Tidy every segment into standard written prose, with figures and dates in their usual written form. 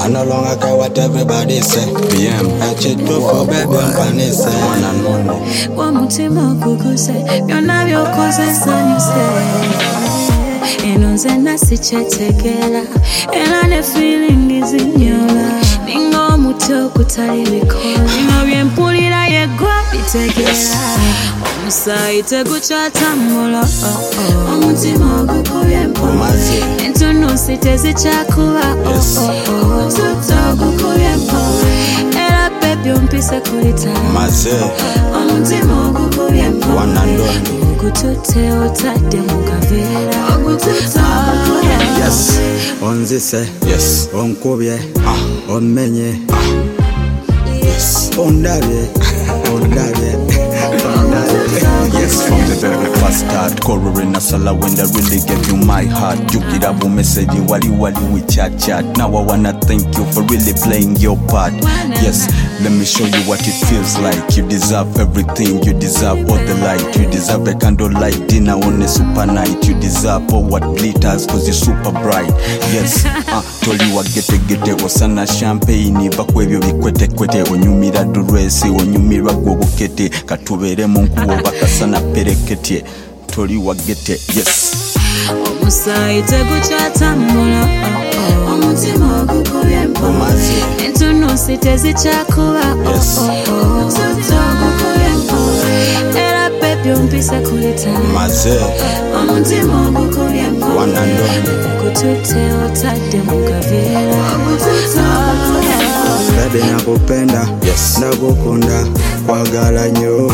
I no longer care what everybody say. BM, I cheat for baby and funny say. One and only. One mutima kukuse, byonna byokozesa nyuse. Eno nze nasichetekera, era ne feeling zinyola. Ninga omuti okutali bikola, bino byempulira yeggwa bitegera. Omusaayi tegukyatambula, omutima ogukubye empola. Entunusi tezikyakuba, omututo ogukubye empola. Era baby ompise kulitala, omutima ogukubye empola. Ogutute otadde mu kaveera, ogutute ogukubye empola. Yes, onzise, yes, onkubye, omenye, yes, ondabye, ondabye. Yes, from the very first start, Corey Nasala when I really gave you my heart. You get a boom message, wali we chat. Now I wanna thank you for really playing your part. Yes, let me show you what it feels like. You deserve everything, you deserve all the light. You deserve a candlelight dinner on a super night. You deserve all what glitters cause you're super bright. Yes, told you I get osana champagne. Bakwebyo bikwete onyumira duresi, onyumira gwobukete. Katubere munkuwo bakasana pereketye. Told you I get it, yes. Omusaayi tegukyatambula, omutima ogukubye empola. Entunusi tezikyakuba, omututo ogukubye empola. Era baby ompise kulitala, omutima ogukubye empola. Ogutute otadde mu kaveera, ogutute ogukubye empola. Baby nakupenda, nakukunda, kwagala nnyo.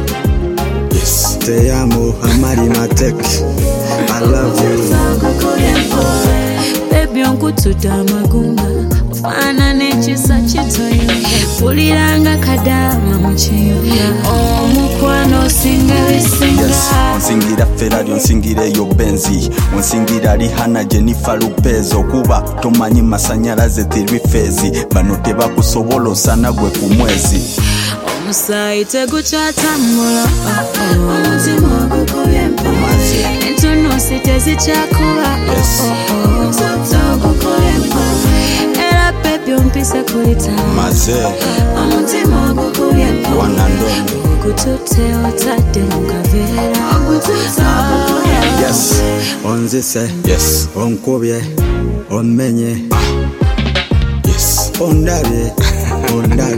Te amo, amari matek. I love you. Baby onkututa amagumba, ofana nekisa kitoyo. Puliranga kadama mu kiyumba, omukwano osinga bisinga. Yes, onsingira Ferrari, onsingira eyo Benzi, onsingira Rihanna, Jennifer Lopez. Okuba tomanyi masanyalaze tiri fezi, bano tebakusobola osana gwe ku mwezi. Omusaayi tegukyatambula, omutima ogukubye empola. Entunusi tezikyakuba, omututo ogukubye empola. Era baby ompise kulitala, omutima ogukubye empola. Ogutute otadde mu kaveera, ogutute ogukubye empola. Yes, onzise, yes, onkubye, omenye, yes, ondabye, ondabye.